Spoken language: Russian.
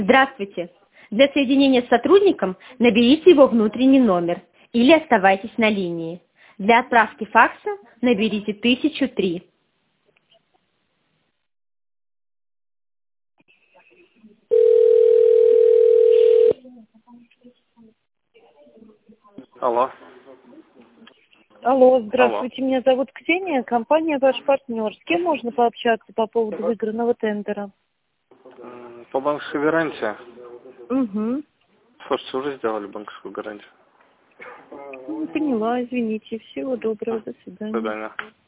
Здравствуйте. Для соединения с сотрудником наберите его внутренний номер или оставайтесь на линии. Для отправки факса наберите 1003. Алло. Алло, Алло. здравствуйте, меня зовут Ксения, компания «Ваш партнер». С кем можно пообщаться по поводу выигранного тендера? По банковской гарантии. Угу. Слушайте, уже сделали банковскую гарантию. Поняла, извините. Всего доброго, до До свидания. свидания.